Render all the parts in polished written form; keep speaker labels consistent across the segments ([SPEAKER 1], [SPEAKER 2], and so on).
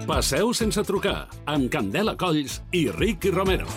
[SPEAKER 1] Passeu sense trucar, amb Candela Colls i Ricky Romero.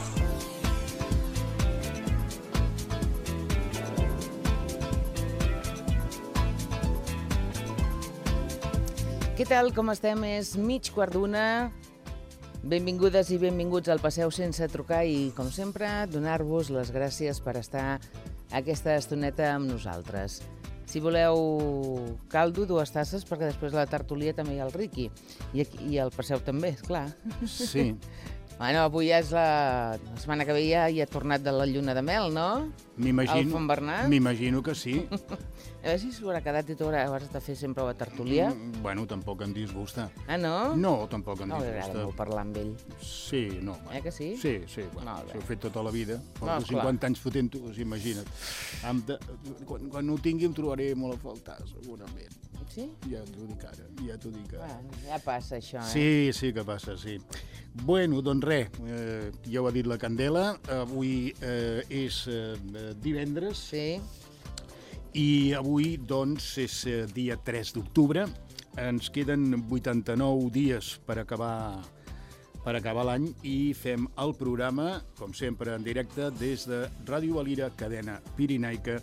[SPEAKER 2] Què tal, com estem? És 12:15. Benvingudes i benvinguts al Passeu sense trucar i, com sempre, donar-vos les gràcies per estar aquesta estoneta amb nosaltres. Si voleu caldo, 2 tasses, perquè després de la tertúlia també hi ha el Ricky. I el Passeu també, esclar.
[SPEAKER 3] Sí.
[SPEAKER 2] Bueno, avui ja és la setmana que ve ja ha tornat de la lluna de mel, no? El Font Bernat?
[SPEAKER 3] M'imagino que sí.
[SPEAKER 2] A veure si s'ho haurà quedat i tu hauràs de fer sempre la tertúlia.
[SPEAKER 3] Bueno, tampoc em disgusta.
[SPEAKER 2] Ah, no?
[SPEAKER 3] No, tampoc em
[SPEAKER 2] No,
[SPEAKER 3] disgusta.
[SPEAKER 2] m'agrada molt parlar amb ell.
[SPEAKER 3] Sí, no. Bueno.
[SPEAKER 2] Que sí?
[SPEAKER 3] Sí, bueno, ho he fet tota la vida. Porto 50 anys fotent-ho, imagina't. Quan ho tingui em trobaré molt a faltar, segurament.
[SPEAKER 2] Sí?
[SPEAKER 3] Ja t'ho dic ara,
[SPEAKER 2] Ja passa això,
[SPEAKER 3] Sí que passa, sí. Bueno, doncs res, ja ho ha dit la Candela, avui és divendres.
[SPEAKER 2] Sí.
[SPEAKER 3] I avui, doncs, és dia 3 d'octubre. Ens queden 89 dies per acabar l'any i fem el programa, com sempre, en directe des de Ràdio Valira, cadena pirinaica,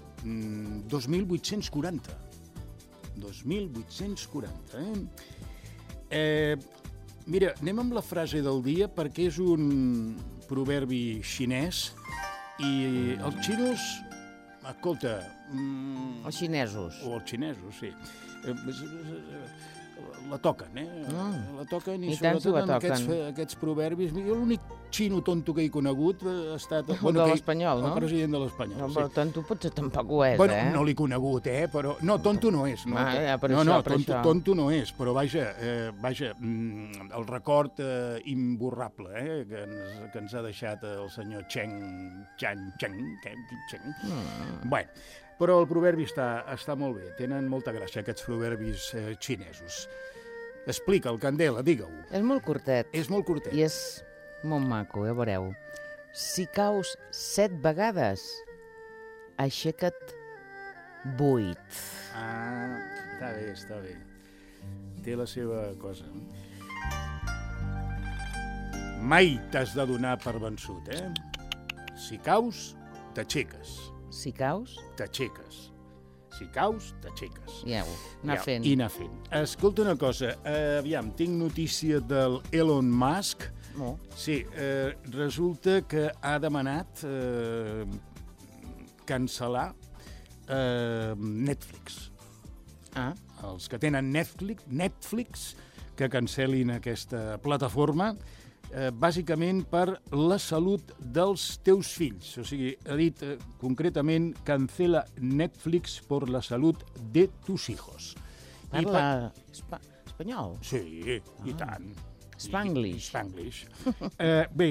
[SPEAKER 3] 2840. 2840, Mira, anem amb la frase del dia perquè és un proverbi xinès i els xinos, escolta...
[SPEAKER 2] Els xinesos.
[SPEAKER 3] O els xinesos, sí. La toquen, La toquen i sobretot amb aquests proverbis. Jo l'únic xino tonto que he conegut ha estat...
[SPEAKER 2] El de l'Espanyol, no?
[SPEAKER 3] El president de l'Espanyol,
[SPEAKER 2] no, però tonto potser tampoc ho és,
[SPEAKER 3] Bueno, no l'he conegut, però... No, tonto no és. Tonto no és, però vaja, el record imborrable que ens ha deixat el senyor Cheng. Bueno, però el proverbi està molt bé. Tenen molta gràcia, aquests proverbis xinesos. Explica, el Candela, digue-ho.
[SPEAKER 2] És molt curtet.
[SPEAKER 3] És molt curtet.
[SPEAKER 2] I és molt maco, veureu. Si caus 7 vegades, aixeca't 8.
[SPEAKER 3] Ah, està bé. Té la seva cosa. Mai t'has de donar per vençut, Si caus, t'aixeques.
[SPEAKER 2] Si caus?
[SPEAKER 3] T'aixeques. Si caus, t'aixeques.
[SPEAKER 2] I anar fent.
[SPEAKER 3] I anar fent. Escolta una cosa, aviam, tinc notícia del Elon Musk.
[SPEAKER 2] No.
[SPEAKER 3] Sí, resulta que ha demanat cancel·lar Netflix. Els que tenen Netflix que cancel·lin aquesta plataforma, bàsicament per la salut dels teus fills. O sigui, ha dit concretament, cancela Netflix por la salud de tus hijos.
[SPEAKER 2] Parla espanyol?
[SPEAKER 3] Sí, i tant.
[SPEAKER 2] Spanglish.
[SPEAKER 3] Bé,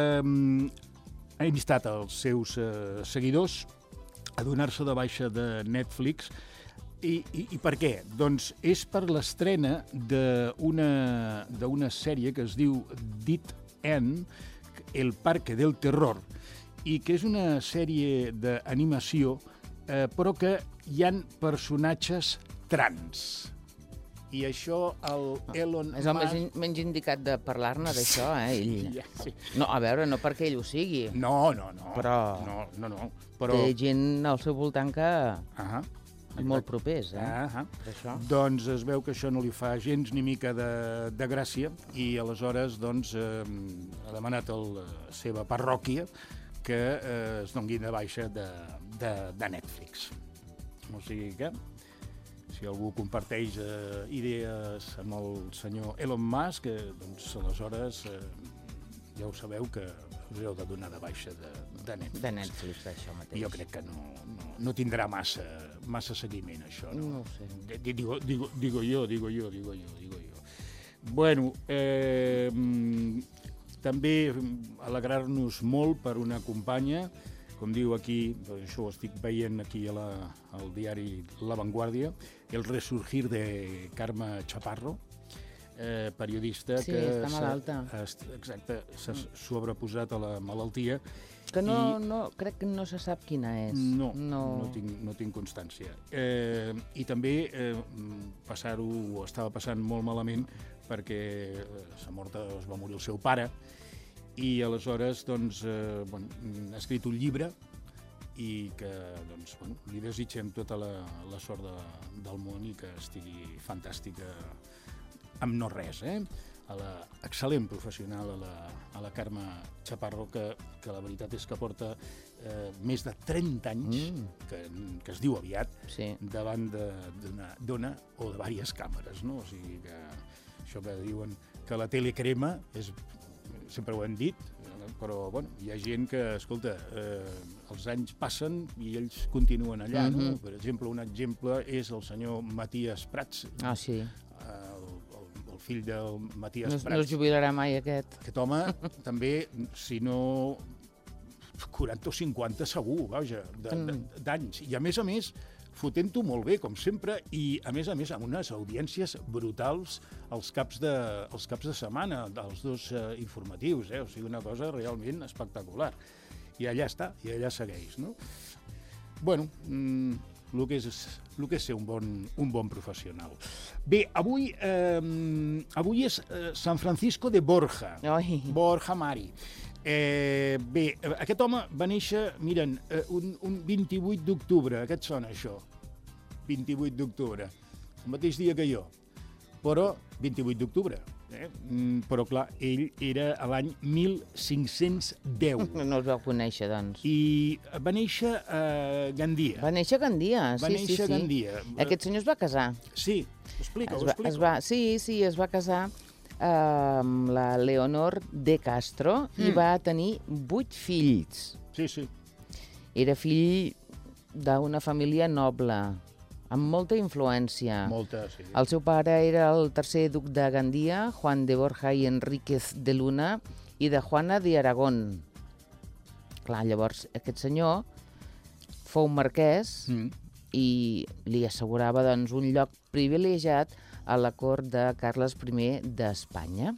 [SPEAKER 3] ha instat els seus seguidors a donar-se de baixa de Netflix. I per què? Doncs és per l'estrena d'una sèrie que es diu Dead End, El Parque del Terror, i que és una sèrie d'animació, però que hi han personatges trans. I això Elon Musk...
[SPEAKER 2] És el menys indicat de parlar-ne d'això, ell.
[SPEAKER 3] Sí.
[SPEAKER 2] No, a veure, no perquè ell ho sigui.
[SPEAKER 3] No.
[SPEAKER 2] Però...
[SPEAKER 3] Però...
[SPEAKER 2] Té gent al seu voltant que... molt propers,
[SPEAKER 3] Doncs es veu que això no li fa gens ni mica de gràcia i aleshores doncs, ha demanat a la seva parròquia que es doni de baixa de Netflix. O sigui que, si algú comparteix idees amb el senyor Elon Musk, doncs aleshores ja ho sabeu que us heu de donar de baixa de Netflix.
[SPEAKER 2] De Netflix, això mateix.
[SPEAKER 3] Jo crec que no tindrà massa seguiment, això.
[SPEAKER 2] No ho sé.
[SPEAKER 3] Digo yo. Bueno, també alegrar-nos molt per una companya, com diu aquí, això ho estic veient aquí al diari La Vanguardia, el resurgir de Carme Chaparro, periodista que
[SPEAKER 2] està malalta.
[SPEAKER 3] Exacte, s'ha sobreposat a la malaltia.
[SPEAKER 2] Que crec que no se sap quina és.
[SPEAKER 3] No tinc constància. I també estava passant molt malament perquè es va morir el seu pare, i aleshores doncs, ha escrit un llibre i que doncs, li desitgem tota la sort del món i que estigui fantàstica amb no res, a la excel·lent professional, a la Carme Chaparro, que la veritat és que porta més de 30 anys, que es diu aviat,
[SPEAKER 2] Sí.
[SPEAKER 3] davant d'una o de diverses càmeres, no? O sigui que això que diuen que la tele crema, sempre ho hem dit, però hi ha gent que, escolta, els anys passen i ells continuen allà, no? Per exemple, un exemple és el senyor Matías Prats,
[SPEAKER 2] Ah, sí.
[SPEAKER 3] el fill del Matías
[SPEAKER 2] No es
[SPEAKER 3] Prats.
[SPEAKER 2] jubilarà mai, aquest.
[SPEAKER 3] Aquest home també, si no 40 o 50 segur, vaja, d'anys. I a més, fotent-ho molt bé, com sempre, i a més, amb unes audiències brutals als caps de setmana, dels dos informatius, O sigui, una cosa realment espectacular. I allà està, i allà segueix, no? Bueno, el que és ser un bon professional. Bé, avui és San Francisco de Borja.
[SPEAKER 2] Oi.
[SPEAKER 3] Borja Mari. Bé, aquest home va néixer, miren, un 28 d'octubre. Què et sona, això? 28 d'octubre. El mateix dia que jo. Però 28 d'octubre. Però, clar, ell era a l'any 1510.
[SPEAKER 2] No els vau conèixer, doncs.
[SPEAKER 3] I va néixer a Gandia.
[SPEAKER 2] Va néixer a Gandia, sí.
[SPEAKER 3] Va néixer a Gandia.
[SPEAKER 2] Aquest senyor es va casar.
[SPEAKER 3] Sí, explica-ho.
[SPEAKER 2] Sí, es va casar amb la Leonor de Castro i va tenir 8 fills.
[SPEAKER 3] Sí.
[SPEAKER 2] Era fill d'una família noble, amb molta influència.
[SPEAKER 3] Molta, sí.
[SPEAKER 2] El seu pare era el tercer duc de Gandia, Juan de Borja i Enríquez de Luna, i de Juana de Aragón. Clar, llavors, aquest senyor fou marquès i li assegurava doncs, un lloc privilegiat a la cort de Carles I d'Espanya.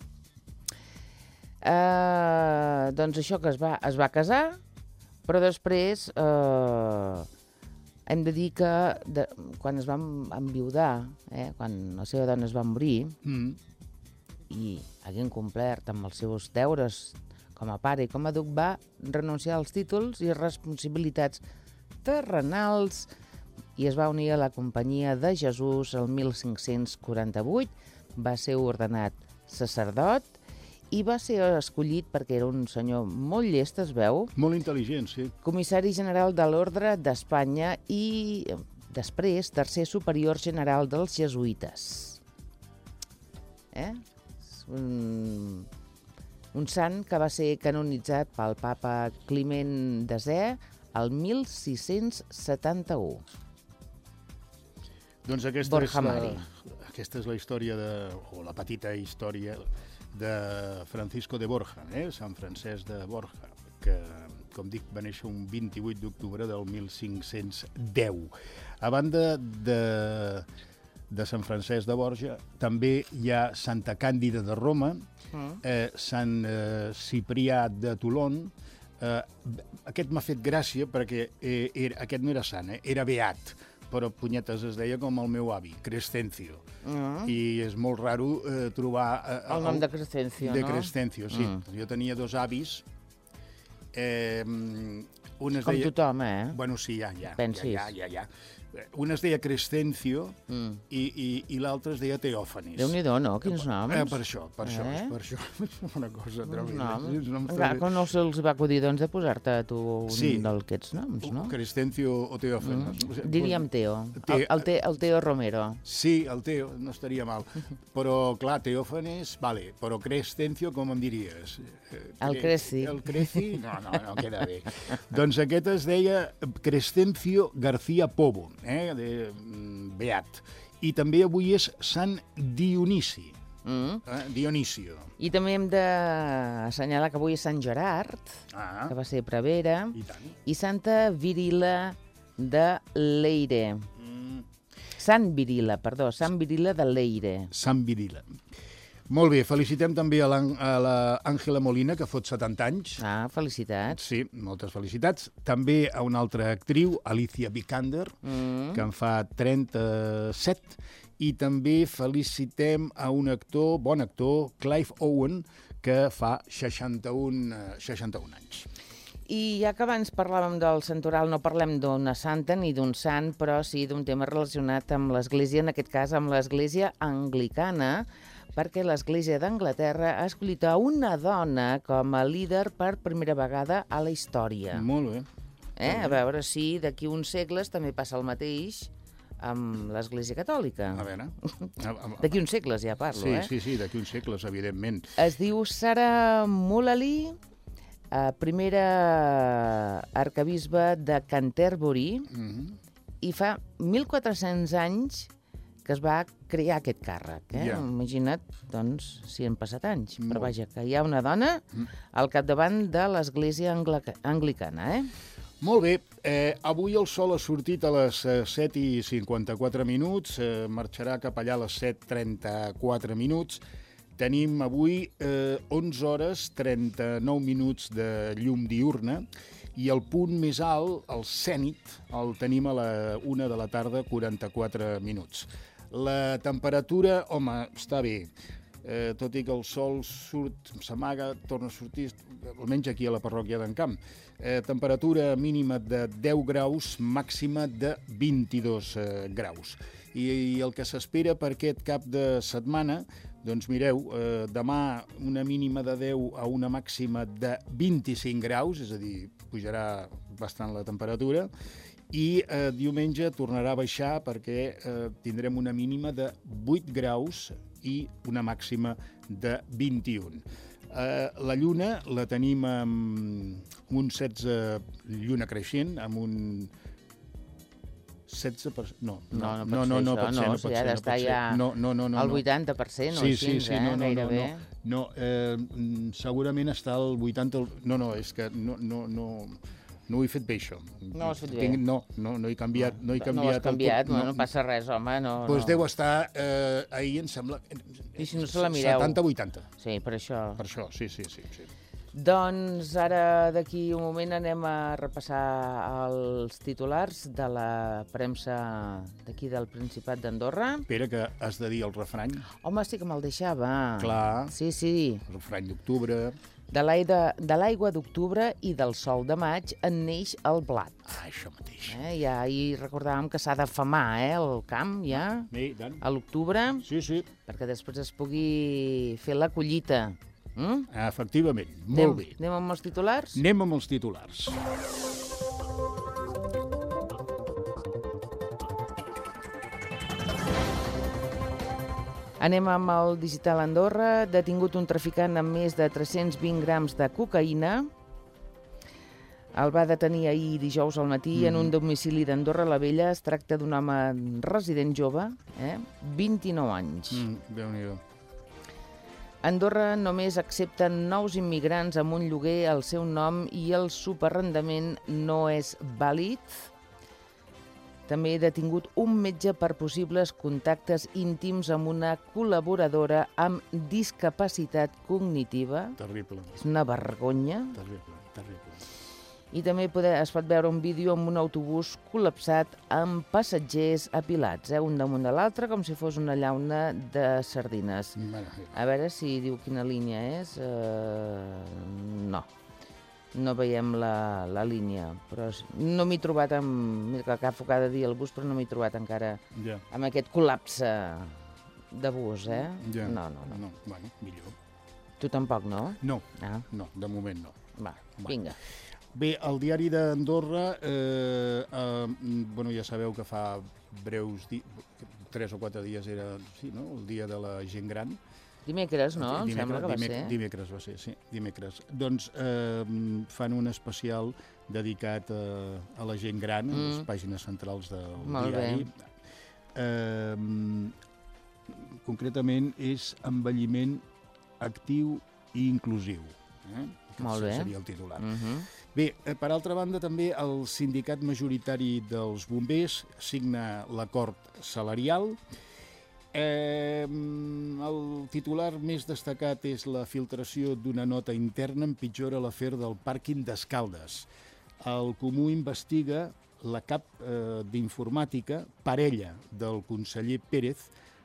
[SPEAKER 2] Doncs això que es va casar, però després hem de dir que quan es va enviudar, quan la seva dona es va morir, i haguent complert amb els seus deures com a pare i com a duc, va renunciar als títols i responsabilitats terrenals i es va unir a la Companyia de Jesús el 1548, va ser ordenat sacerdot i va ser escollit, perquè era un senyor molt llest, es veu,
[SPEAKER 3] molt intel·ligent, sí.
[SPEAKER 2] comissari general de l'Ordre d'Espanya i després tercer superior general dels jesuïtes. Un sant que va ser canonitzat pel papa Climent X el 1671.
[SPEAKER 3] Doncs
[SPEAKER 2] Borja Mari.
[SPEAKER 3] Aquesta és la història o la petita història de Francisco de Borja, Sant Francesc de Borja, que, com dic, va néixer un 28 d'octubre del 1510. A banda de Sant Francesc de Borja, també hi ha Santa Càndida de Roma, Sant Ciprià de Tolón. Aquest m'ha fet gràcia perquè aquest no era sant, era beat, però punyetes es deia com el meu avi, Crescencio. I és molt raro trobar...
[SPEAKER 2] El nom de Crescencio, no?
[SPEAKER 3] De Crescencio, sí. Jo tenia 2 avis. Un es
[SPEAKER 2] Com
[SPEAKER 3] deia...
[SPEAKER 2] tothom,
[SPEAKER 3] Bueno, sí, ja.
[SPEAKER 2] Pensis.
[SPEAKER 3] Ja. Un es deia Crescencio i l'altre es deia Teòfanis.
[SPEAKER 2] Déu-n'hi-do, no? Quins noms?
[SPEAKER 3] Per això. És una cosa tremenda.
[SPEAKER 2] Clar, com no se'ls va acudir, doncs, de posar-te a tu un d'aquests noms, no?
[SPEAKER 3] Crescencio o Teòfanis.
[SPEAKER 2] Diríem Teo. El Teo Romero.
[SPEAKER 3] Sí, el Teo, no estaria mal. Però, clar, Teòfanis, vale, però Crescencio, com em diries?
[SPEAKER 2] El Creci.
[SPEAKER 3] El Creci? No, queda bé. Doncs aquest es deia Crescencio García Pobo, beat. I també avui és Sant Dionisi. Dionisio.
[SPEAKER 2] I també hem d'assenyalar que avui és Sant Gerard, que va ser prevere, i Santa Virila de Leire. Sant Virila de Leire.
[SPEAKER 3] Sant Virila. Molt bé, felicitem també a l'Àngela Molina, que fot 70 anys.
[SPEAKER 2] Felicitats.
[SPEAKER 3] Sí, moltes felicitats. També a una altra actriu, Alicia Vikander, que en fa 37, i també felicitem a un actor, bon actor, Clive Owen, que fa 61 anys.
[SPEAKER 2] I ja que abans parlàvem del santoral, no parlem d'una santa ni d'un sant, però sí d'un tema relacionat amb l'Església, en aquest cas amb l'Església anglicana, perquè l'Església d'Anglaterra ha escollit a una dona com a líder per primera vegada a la història.
[SPEAKER 3] Molt bé.
[SPEAKER 2] A veure si d'aquí uns segles també passa el mateix amb l'Església Catòlica.
[SPEAKER 3] A veure.
[SPEAKER 2] D'aquí uns segles ja parlo,
[SPEAKER 3] Sí, d'aquí uns segles, evidentment.
[SPEAKER 2] Es diu Sarah Mullally, primera arcabisbe de Canterbury, i fa 1.400 anys que es va crear aquest càrrec. Imagina't, doncs, si han passat anys. Però vaja, que hi ha una dona al capdavant de l'Església anglicana,
[SPEAKER 3] Molt bé. Avui el sol ha sortit a les 7:54, marxarà cap allà a les 7:34. Tenim avui 11 hores 39 minuts de llum diurna i el punt més alt, el zènit, el tenim a la 1 de la tarda, 44 minuts. La temperatura, home, està bé. Tot i que el sol surt, s'amaga, torna a sortir, almenys aquí a la parròquia d'en Camp. Temperatura mínima de 10 graus, màxima de 22 graus. I el que s'espera per aquest cap de setmana, doncs mireu, demà una mínima de 10 a una màxima de 25 graus, és a dir, pujarà bastant la temperatura, i diumenge tornarà a baixar perquè tindrem una mínima de 8 graus i una màxima de 21. La lluna la tenim amb un 16, lluna creixent, amb un 16%... No pot ser.
[SPEAKER 2] Ara està ja al 80%, o així, gairebé.
[SPEAKER 3] No, segurament està al 80%... No, és que no ho he fet bé, això.
[SPEAKER 2] No ho has fet bé?
[SPEAKER 3] No he canviat.
[SPEAKER 2] No ho has canviat, no passa res, home.
[SPEAKER 3] Doncs deu estar, ahir em sembla...
[SPEAKER 2] I si no se la mireu?
[SPEAKER 3] 70-80.
[SPEAKER 2] Sí, per això.
[SPEAKER 3] Per això, sí.
[SPEAKER 2] Doncs ara, d'aquí un moment, anem a repassar els titulars de la premsa d'aquí del Principat d'Andorra.
[SPEAKER 3] Espera, que has de dir el refrany.
[SPEAKER 2] Home, sí que me'l deixava.
[SPEAKER 3] Clar.
[SPEAKER 2] Sí.
[SPEAKER 3] El refrany d'octubre.
[SPEAKER 2] De l'aigua d'octubre i del sol de maig en neix el blat.
[SPEAKER 3] Això mateix.
[SPEAKER 2] Ja ahir recordàvem que s'ha d'afamar, el camp, ja, a l'octubre.
[SPEAKER 3] Sí.
[SPEAKER 2] Perquè després es pugui fer la collita.
[SPEAKER 3] Efectivament, molt bé.
[SPEAKER 2] Anem amb els titulars?
[SPEAKER 3] Anem amb els titulars.
[SPEAKER 2] Anem amb el Digital Andorra. Detingut un traficant amb més de 320 grams de cocaïna. El va detenir ahir dijous al matí en un domicili d'Andorra la Vella. Es tracta d'un home resident jove, 29 anys.
[SPEAKER 3] Déu-n'hi-do.
[SPEAKER 2] Andorra només accepta nous immigrants amb un lloguer al seu nom i el subarrendament no és vàlid. També he detingut un metge per possibles contactes íntims amb una col·laboradora amb discapacitat cognitiva.
[SPEAKER 3] Terrible.
[SPEAKER 2] És una vergonya.
[SPEAKER 3] Terrible.
[SPEAKER 2] I també es pot veure un vídeo amb un autobús col·lapsat amb passatgers apilats, un damunt de l'altre, com si fos una llauna de sardines. A veure si diu quina línia és. No veiem la línia, però no m'he trobat que agafo cada dia el bus, però no m'he trobat encara amb aquest col·lapse de bus, No.
[SPEAKER 3] Bueno, millor.
[SPEAKER 2] Tu tampoc, no?
[SPEAKER 3] No, de moment no.
[SPEAKER 2] Va, vinga.
[SPEAKER 3] Bé, el diari d'Andorra, ja sabeu que fa breus 3 o 4 dies era el dia de la gent gran.
[SPEAKER 2] Dimecres, no? Em sembla que va ser.
[SPEAKER 3] Dimecres va ser, sí, dimecres. Doncs fan un especial dedicat a la gent gran, a les pàgines centrals del diari. Concretament és envelliment actiu i inclusiu.
[SPEAKER 2] Molt bé.
[SPEAKER 3] Seria el titular. Bé, per altra banda, també el sindicat majoritari dels bombers signa l'acord salarial. El titular més destacat és la filtració d'una nota interna empitjora l'afer del pàrquing d'Escaldes. El Comú investiga la cap d'informàtica, parella del conseller Pérez,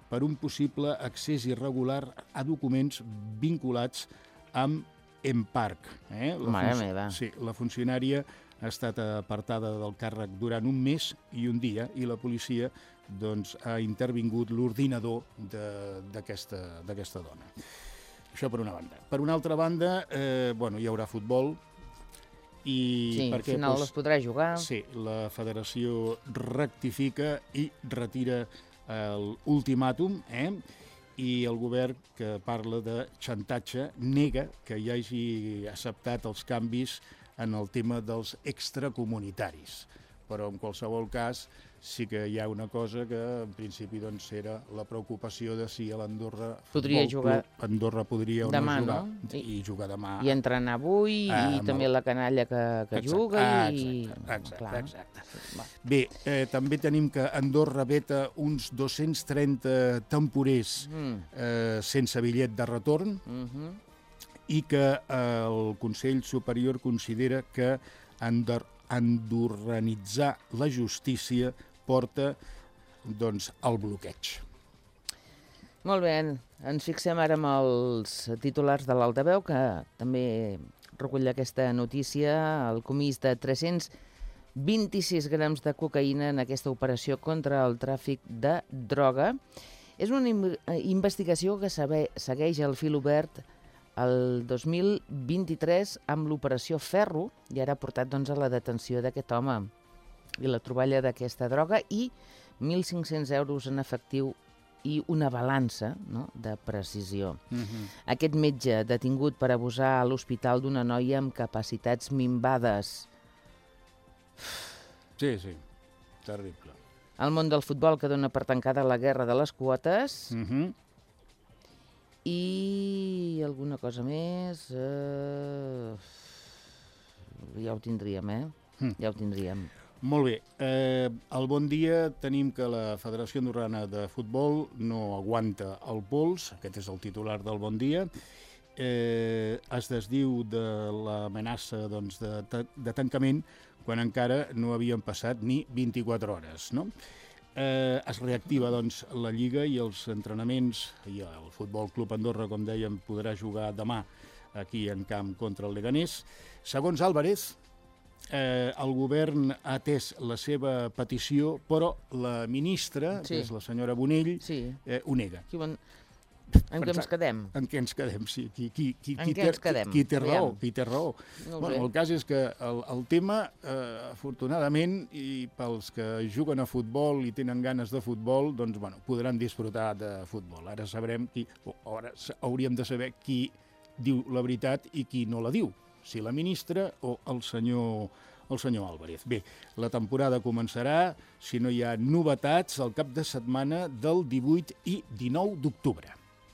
[SPEAKER 3] per un possible accés irregular a documents vinculats amb Emparc.
[SPEAKER 2] Mare meva.
[SPEAKER 3] Sí, la funcionària ha estat apartada del càrrec durant un mes i un dia i la policia ha intervingut l'ordinador d'aquesta dona. Això per una banda. Per una altra banda, hi haurà futbol.
[SPEAKER 2] Sí, al final es podrà jugar.
[SPEAKER 3] Sí, la federació rectifica i retira l'ultimàtum, i el govern, que parla de xantatge, nega que hi hagi acceptat els canvis en el tema dels extracomunitaris. Però en qualsevol cas sí que hi ha una cosa que en principi era la preocupació de si a l'Andorra
[SPEAKER 2] podria jugar
[SPEAKER 3] Andorra podria o
[SPEAKER 2] demà,
[SPEAKER 3] no jugar,
[SPEAKER 2] no?
[SPEAKER 3] I jugar demà.
[SPEAKER 2] I entrenar avui, i també la canalla que juga.
[SPEAKER 3] Exacte. Bé, també tenim que Andorra veta uns 230 temporers sense bitllet de retorn i que el Consell Superior considera que andorranitzar la justícia porta al bloqueig.
[SPEAKER 2] Molt bé, ens fixem ara amb els titulars de l'Altaveu, que també recull aquesta notícia, el comís de 326 grams de cocaïna en aquesta operació contra el tràfic de droga. És una investigació que segueix el fil obert el 2023 amb l'operació Ferro i ara ha portat a la detenció d'aquest home i la troballa d'aquesta droga i 1.500 euros en efectiu i una balança de precisió. Aquest metge detingut per abusar a l'hospital d'una noia amb capacitats minvades.
[SPEAKER 3] Sí, terrible.
[SPEAKER 2] El món del futbol que dona per tancada la guerra de les quotes. I alguna cosa més... Ja ho tindríem, Ja ho tindríem.
[SPEAKER 3] Molt bé. Al Bon Dia tenim que la Federació Andorrana de Futbol no aguanta el pols, aquest és el titular del Bon Dia, es desdiu de l'amenaça de tancament quan encara no havien passat ni 24 hores, no? Es reactiva la Lliga i els entrenaments, i el Futbol Club Andorra, com dèiem, podrà jugar demà aquí en camp contra el Leganés. Segons Álvarez, el govern ha atès la seva petició, però la ministra, que és la senyora Bonell, ho nega.
[SPEAKER 2] En què ens quedem?
[SPEAKER 3] En què ens quedem, sí.
[SPEAKER 2] Qui
[SPEAKER 3] té raó. El cas és que el tema, afortunadament, i pels que juguen a futbol i tenen ganes de futbol, podran disfrutar de futbol. Ara hauríem de saber qui diu la veritat i qui no la diu, si la ministra o el senyor Álvarez. Bé, la temporada començarà, si no hi ha novetats, el cap de setmana del 18 i 19 d'octubre.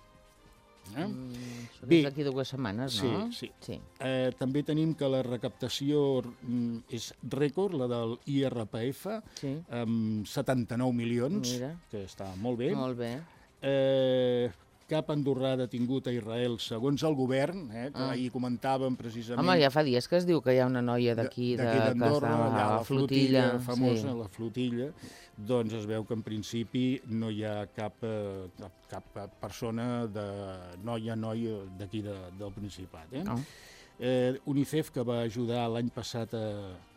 [SPEAKER 2] És d'aquí 2 setmanes, no?
[SPEAKER 3] Sí. També tenim que la recaptació és rècord, la del IRPF, amb 79 milions, que està molt bé.
[SPEAKER 2] Molt bé.
[SPEAKER 3] Cap andorrà detingut a Israel, segons el govern, que ahir comentàvem precisament...
[SPEAKER 2] Home, ja fa dies que es diu que hi ha una noia d'aquí
[SPEAKER 3] d'Andorra, allà a la flotilla, famosa, la flotilla, doncs es veu que en principi no hi ha cap persona, noi d'aquí del Principat. UNICEF, que va ajudar l'any passat a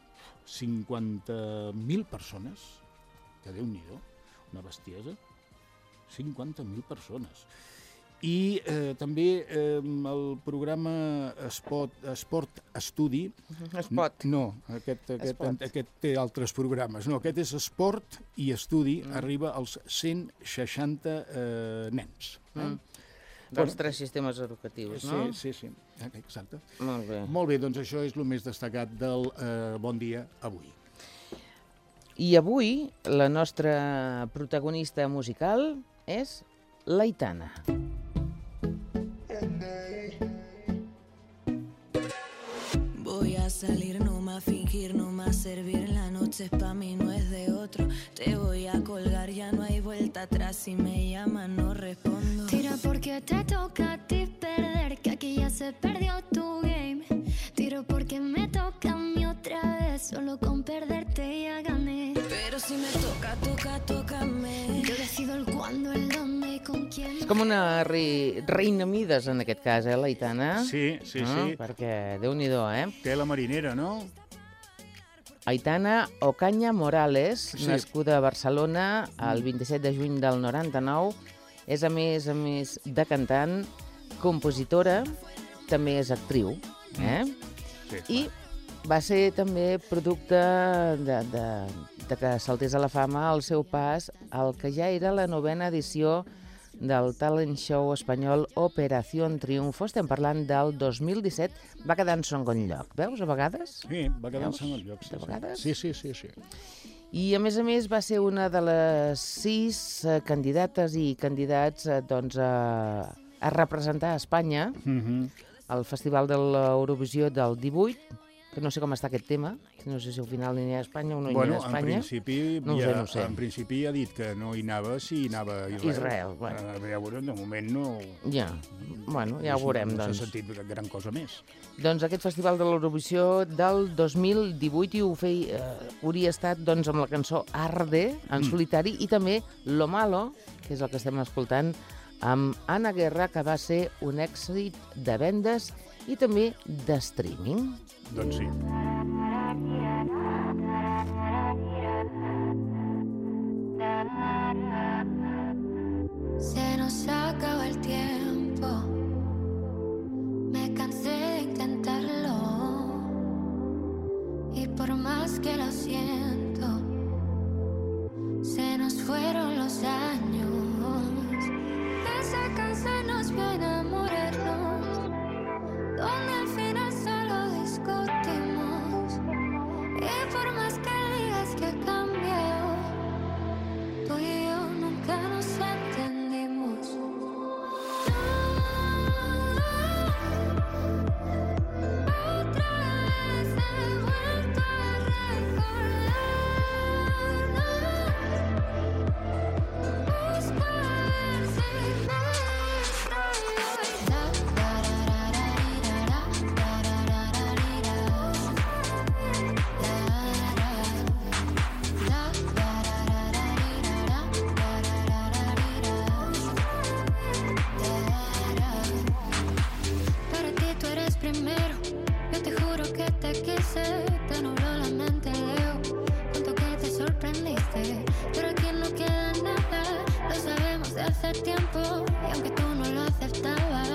[SPEAKER 3] 50.000 persones, que Déu-n'hi-do, una bestiesa, 50.000 persones. I també el programa Esport Estudi...
[SPEAKER 2] Espot.
[SPEAKER 3] No, aquest té altres programes. No, aquest és Esport i Estudi, arriba als 160 nens.
[SPEAKER 2] Dels 3 sistemes educatius, no?
[SPEAKER 3] Sí, exacte.
[SPEAKER 2] Molt bé.
[SPEAKER 3] Molt bé, doncs això és el més destacat del Bon Dia avui.
[SPEAKER 2] I avui la nostra protagonista musical és l'Aitana.
[SPEAKER 4] Voy a salir, no más fingir, no más servir. La noche es pa' mí, no es de otro. Te voy a colgar, ya no hay vuelta atrás. Si me llaman, no respondo.
[SPEAKER 5] Tira porque te toca a ti perder, que aquí ya se perdió tu game. Tiro porque me toca a mí otra vez, solo con perderte ya gané.
[SPEAKER 4] Pero si me toca, tócame.
[SPEAKER 5] Yo decido el cuándo, el dónde
[SPEAKER 2] És com una reina Mides, en aquest cas, l'Aitana?
[SPEAKER 3] Sí.
[SPEAKER 2] Perquè, Déu-n'hi-do,
[SPEAKER 3] Té la marinera, no?
[SPEAKER 2] Aitana Ocaña Morales, nascuda a Barcelona el 27 de juny del 99, és, a més de cantant, compositora, també és actriu, I va ser també producte de que saltés a la fama el seu pas al que ja era la 9ª edició del talent show espanyol Operación Triunfo. Estem parlant del 2017. Va quedar en segon lloc. Veus, a vegades?
[SPEAKER 3] Sí, va quedar en segon lloc.
[SPEAKER 2] De vegades?
[SPEAKER 3] Sí.
[SPEAKER 2] I, a més, va ser una de les 6 candidates i candidats a representar Espanya al Festival de l'Eurovisió del 18, que no sé com està aquest tema, no sé si al final n'hi ha a Espanya o no hi ha a Espanya.
[SPEAKER 3] No sé. En principi ha dit que no hi anava, si hi anava a Israel. A veure, de moment no...
[SPEAKER 2] Ja ho veurem, doncs.
[SPEAKER 3] No s'ha sentit gran cosa més.
[SPEAKER 2] Doncs aquest Festival de l'Eurovisió del 2018 hauria estat amb la cançó Arde, en solitari, i també Lo Malo, que és el que estem escoltant, amb Ana Guerra, que va ser un èxit de vendes i també de streaming.
[SPEAKER 3] Doncs sí.
[SPEAKER 5] Se nos acaba el tiempo. Me cansé de intentarlo. Y por más que lo siento, se nos fueron los años. Esa casa nos vio enamorarnos, donde al final solo discutimos. Y por más que digas que cambió, tú y yo nunca nos entendimos. Otra vez he vuelto a recordarnos. Busco a ver si me estoy Para ti tú eres primero. Yo te juro que te quise. Te nubló la mente, Leo. Cuánto que te sorprendiste. Pero aquí no queda nada. Lo sabemos de hace tiempo. Y aunque tú no lo aceptabas,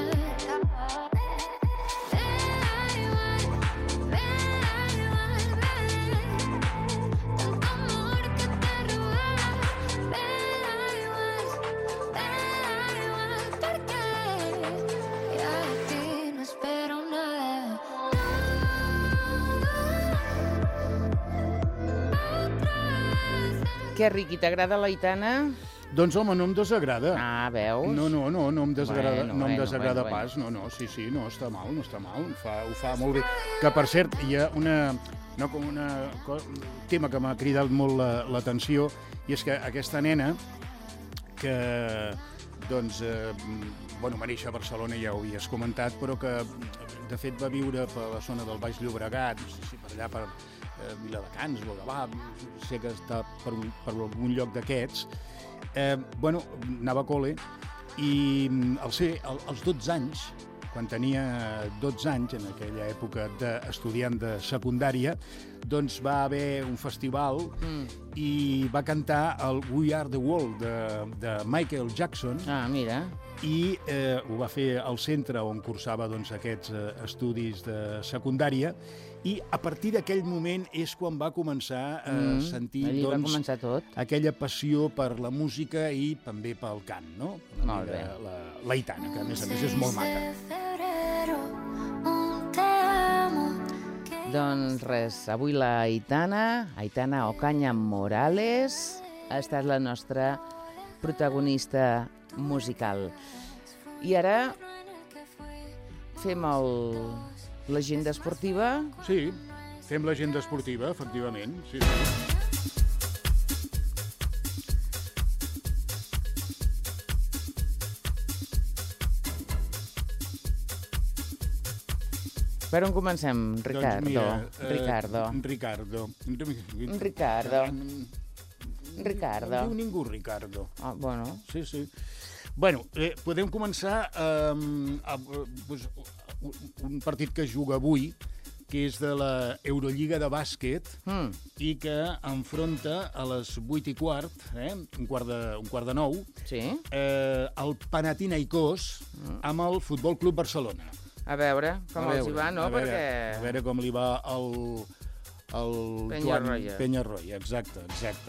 [SPEAKER 2] Què, Riqui, t'agrada l'Aitana?
[SPEAKER 3] Doncs, home, no em desagrada.
[SPEAKER 2] Ah, veus?
[SPEAKER 3] No em desagrada,
[SPEAKER 2] Bueno,
[SPEAKER 3] no em
[SPEAKER 2] bueno,
[SPEAKER 3] desagrada
[SPEAKER 2] bueno.
[SPEAKER 3] pas. Sí, no està mal, ho fa molt bé. Que, per cert, hi ha un tema que m'ha cridat molt l'atenció, i és que aquesta nena, que, doncs, va néixer a Barcelona, ja ho havies comentat, però que, de fet, va viure per la zona del Baix Llobregat, no sé si per allà, per Viladecans o Gavà, sé que està per algun lloc d'aquests. Anava a col·le i als 12 anys, quan tenia 12 anys, en aquella època d'estudiant de secundària, doncs va haver un festival i va cantar el We Are the World de Michael Jackson.
[SPEAKER 2] Ah, mira.
[SPEAKER 3] I ho va fer al centre on cursava aquests estudis de secundària, i a partir d'aquell moment és quan va començar a sentir
[SPEAKER 2] va començar tot.
[SPEAKER 3] Aquella passió per la música i també pel cant, no?
[SPEAKER 2] Molt bé.
[SPEAKER 3] L'Aitana, que a més és molt maca.
[SPEAKER 2] Doncs res, avui l'Aitana Ocaña Morales, ha estat la nostra protagonista musical. I ara fem l'agenda esportiva.
[SPEAKER 3] Sí, fem l'agenda esportiva, efectivament. Sí.
[SPEAKER 2] Per on comencem, Ricardo?
[SPEAKER 3] Doncs mira, Ricardo.
[SPEAKER 2] Ricardo.
[SPEAKER 3] No diu ningú Ricardo.
[SPEAKER 2] Ah, bueno.
[SPEAKER 3] Sí. Bueno, podem començar un partit que es juga avui, que és de la Eurolliga de bàsquet i que enfronta a les 8:15, un quart de 9,
[SPEAKER 2] Sí?
[SPEAKER 3] el Panathinaikos amb el Futbol Club Barcelona.
[SPEAKER 2] A veure com els hi va, no?
[SPEAKER 3] A veure com li va el
[SPEAKER 2] Peñarroya.
[SPEAKER 3] Peñarroya, exacte.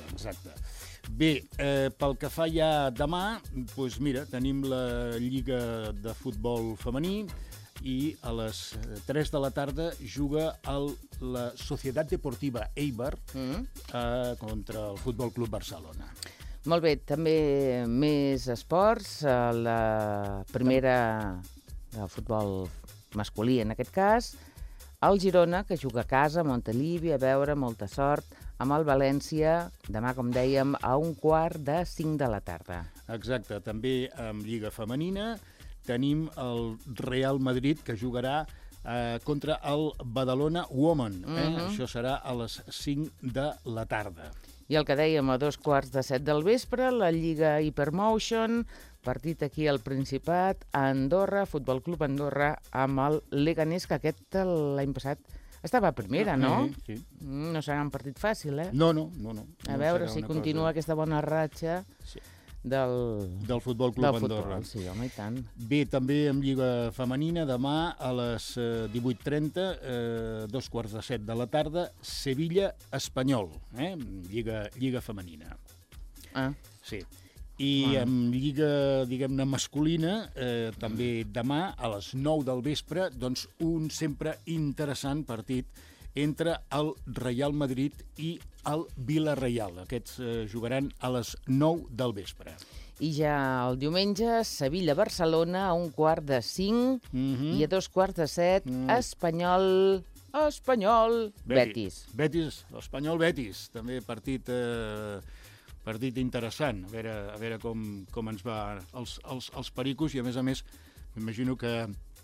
[SPEAKER 3] Bé, pel que fa ja demà, doncs mira, tenim la Lliga de Futbol Femení i a les 3 de la tarda juga la Societat Deportiva Eibar contra el Futbol Club Barcelona.
[SPEAKER 2] Molt bé, també més esports. La primera del futbol masculí, en aquest cas, el Girona, que juga a casa, a Montilivi, a veure, molta sort, amb el València, demà, com dèiem, a 4:45 de la tarda.
[SPEAKER 3] Exacte, també amb Lliga Femenina tenim el Real Madrid, que jugarà contra el Badalona Women. Això serà a les 5 de la tarda.
[SPEAKER 2] I el que dèiem, a 2:15 del vespre, la Lliga Hypermotion, partit aquí al Principat, a Andorra, Futbol Club Andorra, amb el Leganés, que aquest l'any passat estava a primera, no?
[SPEAKER 3] Sí.
[SPEAKER 2] No serà un partit fàcil, eh?
[SPEAKER 3] No.
[SPEAKER 2] A veure si continua aquesta bona ratxa del
[SPEAKER 3] Futbol Club Andorra.
[SPEAKER 2] Futbol, sí, home, i tant.
[SPEAKER 3] Bé, també amb Lliga Femenina, demà a les 18:30, 2:15 de la tarda, Sevilla-Espanyol, Lliga Femenina.
[SPEAKER 2] Ah.
[SPEAKER 3] Sí. I amb Lliga, diguem-ne, masculina, també demà a les 9 del vespre, doncs un sempre interessant partit entre el Real Madrid i el Villarreal. Aquests jugaran a les 9 del vespre.
[SPEAKER 2] I ja el diumenge, Sevilla-Barcelona, a 4:45 i a 2:15, Espanyol-Betis.
[SPEAKER 3] Espanyol-Betis, també partit interessant, a veure com ens va els pericos, i a més m'imagino que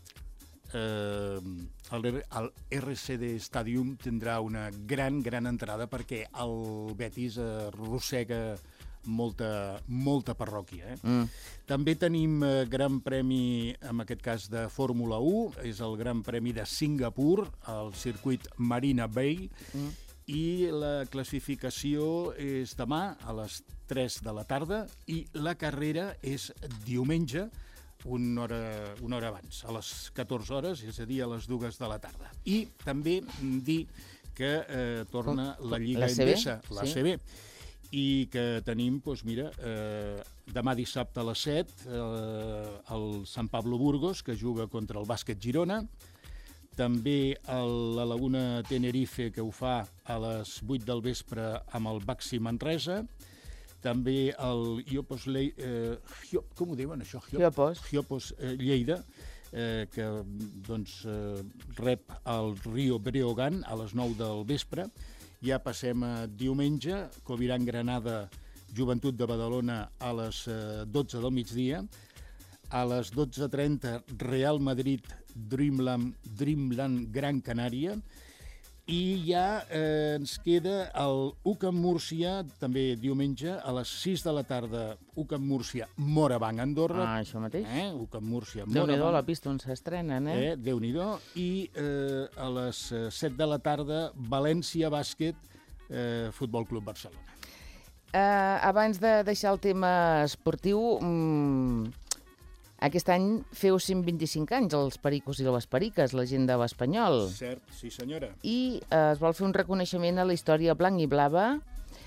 [SPEAKER 3] el RCD Stadium tindrà una gran entrada perquè el Betis arrossega molta parròquia. També tenim gran premi, en aquest cas de Fórmula 1, és el Gran Premi de Singapur, al circuit Marina Bay, i la classificació és demà a les 3 de la tarda i la carrera és diumenge, una hora abans, a les 14 hores, és a dir, a les 2 de la tarda. I també dir que torna la Lliga Endesa, l'ACB, i que tenim, doncs mira, demà dissabte a les 7, el Sant Pablo Burgos, que juga contra el Bàsquet Girona, també la Laguna Tenerife, que ho fa a les 8 del vespre amb el Baxi Manresa, també el com ho diuen això? Hiopos Lleida, que doncs rep el Rio Breogán a les 9 del vespre. Ja passem a diumenge, Coviran Granada, Joventut de Badalona a les 12 del migdia. A les 12:30, Real Madrid, Dreamland Gran Canària. I ja ens queda el UCAM Múrcia, també diumenge, a les 6 de la tarda, UCAM Múrcia, Moravang, Andorra.
[SPEAKER 2] Això mateix.
[SPEAKER 3] UCAM Múrcia,
[SPEAKER 2] Moravang. Déu-n'hi-do, la pista on s'estrenen,
[SPEAKER 3] Déu-n'hi-do. I a les 7 de la tarda, València Bàsquet, Futbol Club Barcelona.
[SPEAKER 2] Abans de deixar el tema esportiu, aquest any feu 125 anys, els pericos i les periques, la gent de l'Espanyol.
[SPEAKER 3] Cert, sí senyora.
[SPEAKER 2] I es vol fer un reconeixement a la història blanc i blava,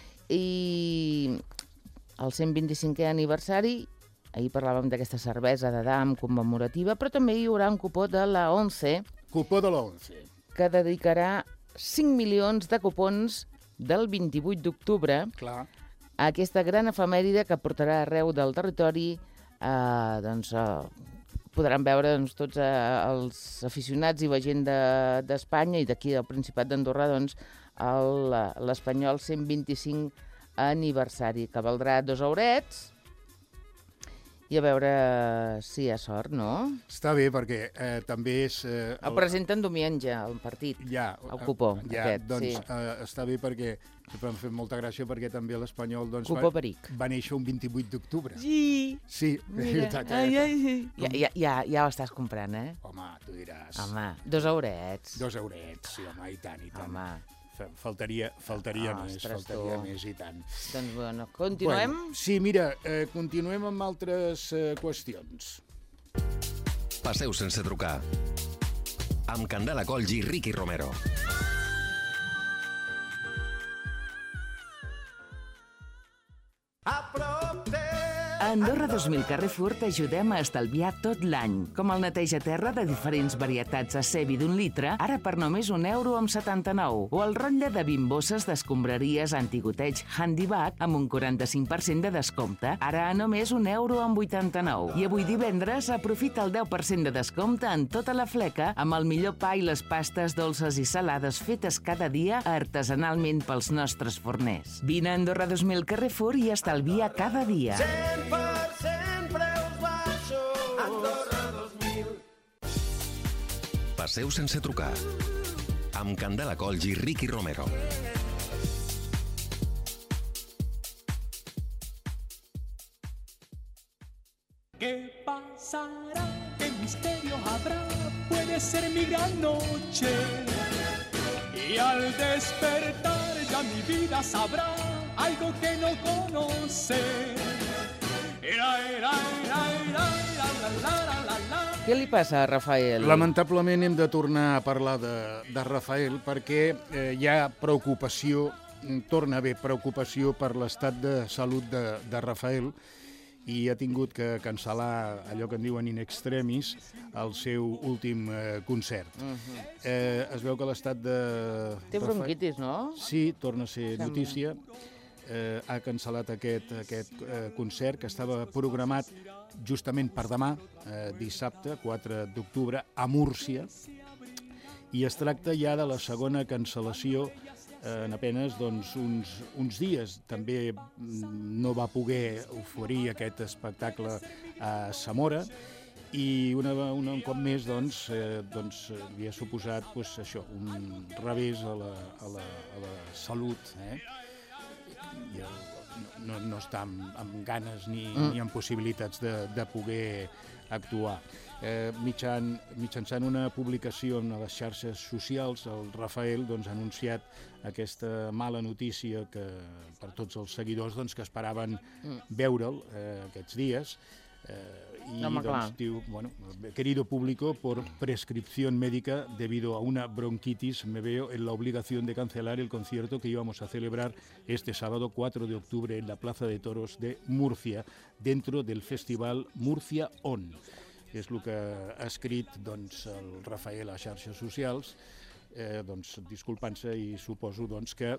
[SPEAKER 2] i el 125è aniversari, ahir parlàvem d'aquesta cervesa de dam commemorativa, però també hi haurà un cupó de la ONCE, que dedicarà 5 milions de cupons del 28 d'octubre a aquesta gran efemèride que portarà arreu del territori. Podran veure tots els aficionats i la gent d'Espanya i d'aquí del Principat d'Andorra l'Espanyol 125 aniversari, que valdrà 2 eurets, I a veure si hi ha sort, no?
[SPEAKER 3] Està bé, perquè també és...
[SPEAKER 2] El presenten diumenge, el partit, el cupó aquest,
[SPEAKER 3] doncs,
[SPEAKER 2] sí.
[SPEAKER 3] Està bé perquè sempre m'ha fet molta gràcia perquè també l'Espanyol doncs,
[SPEAKER 2] Cupó Peric.
[SPEAKER 3] Va néixer un 28 d'octubre.
[SPEAKER 2] Sí!
[SPEAKER 3] Sí.
[SPEAKER 2] Mira, ja l'estàs comprant, eh?
[SPEAKER 3] Home, tu diràs.
[SPEAKER 2] Home, 2 eurets.
[SPEAKER 3] 2 eurets, sí, home, i tant, i tant.
[SPEAKER 2] Home.
[SPEAKER 3] Faltaria més, i tant.
[SPEAKER 2] Doncs, bueno, continuem?
[SPEAKER 3] Bueno, sí, mira, continuem amb altres qüestions.
[SPEAKER 6] Passeu sense trucar. Amb Candela Colls i Ricky Romero.
[SPEAKER 7] A Andorra 2000 Carrefour t'ajudem a estalviar tot l'any. Com el neteja terra de diferents varietats a Sebi d'1 litre, ara per només €1,79. O el rotlle de 20 bosses d'escombraries antigoteig Handyback amb un 45% de descompte, ara a només €1,89. I avui divendres aprofita el 10% de descompte en tota la fleca amb el millor pa i les pastes dolces i salades fetes cada dia artesanalment pels nostres forners. Vine a Andorra 2000 Carrefour i estalvia cada dia.
[SPEAKER 8] 100% preus baixos. Andorra 2000.
[SPEAKER 6] Passeu sense trucar. Amb Candela Colls i Ricky Romero.
[SPEAKER 9] ¿Qué pasará? ¿Qué misterio habrá? Puede ser mi gran noche. Y al despertar ya mi vida sabrá algo que no conoce.
[SPEAKER 2] Què li passa a Rafael?
[SPEAKER 3] Lamentablement hem de tornar a parlar de Rafael perquè hi ha preocupació, torna a haver preocupació per l'estat de salut de Rafael i ha tingut que cancel·lar allò que en diuen in extremis el seu últim concert. Es veu que l'estat de...
[SPEAKER 2] Té bronquitis, no?
[SPEAKER 3] Sí, torna a ser notícia. Ha cancel·lat aquest concert que estava programat justament per demà, dissabte, 4 d'octubre, a Múrcia, i es tracta ja de la segona cancel·lació en apenes uns dies. També no va poder oferir aquest espectacle a Zamora i un cop més li ha suposat això, un revés a la salut, no està amb ganes ni amb possibilitats de poder actuar. Mitjançant una publicació a les xarxes socials, el Rafael ha anunciat aquesta mala notícia per tots els seguidors que esperaven veure'l aquests dies. Y diu, bueno, querido público, por prescripción médica, debido a una bronquitis, me veo en la obligación de cancelar el concierto que íbamos a celebrar este sábado 4 de octubre en la Plaza de Toros de Murcia, dentro del festival Murcia On. És el que ha escrit el Rafael a xarxes socials, disculpant-se, i suposo que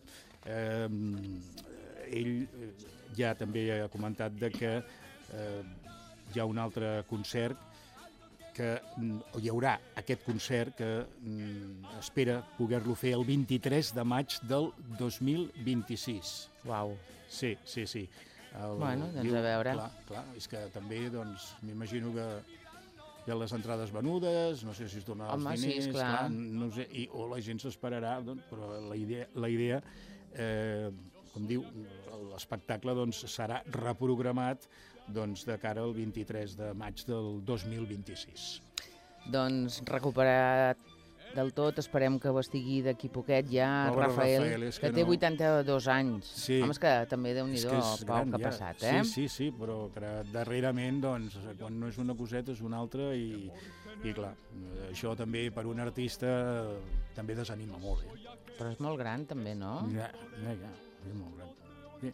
[SPEAKER 3] ell ja també ha comentat que hi ha un altre concert hi haurà aquest concert que espera poder-lo fer el 23 de maig del 2026.
[SPEAKER 2] Uau.
[SPEAKER 3] Sí.
[SPEAKER 2] Bueno, doncs a veure.
[SPEAKER 3] Clar, és que també, m'imagino que hi ha les entrades venudes, no sé si es donen els diners,
[SPEAKER 2] sí, clar.
[SPEAKER 3] No sé, o la gent s'esperarà, però la idea, com diu, l'espectacle serà reprogramat de cara al 23 de maig del 2026.
[SPEAKER 2] Doncs recuperat del tot, esperem que ho estigui d'aquí poquet ja, Rafael, que té 82 anys.
[SPEAKER 3] Sí.
[SPEAKER 2] Home, és que també Déu-n'hi-do el pau que ha passat, eh?
[SPEAKER 3] Sí, però darrerament, quan no és una coseta és una altra i clar, això també per un artista també desanima molt.
[SPEAKER 2] Però és molt gran també, no?
[SPEAKER 3] Ja, és molt gran. Sí.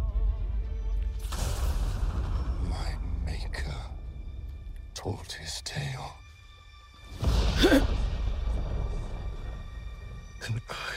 [SPEAKER 10] My maker told his tale. And I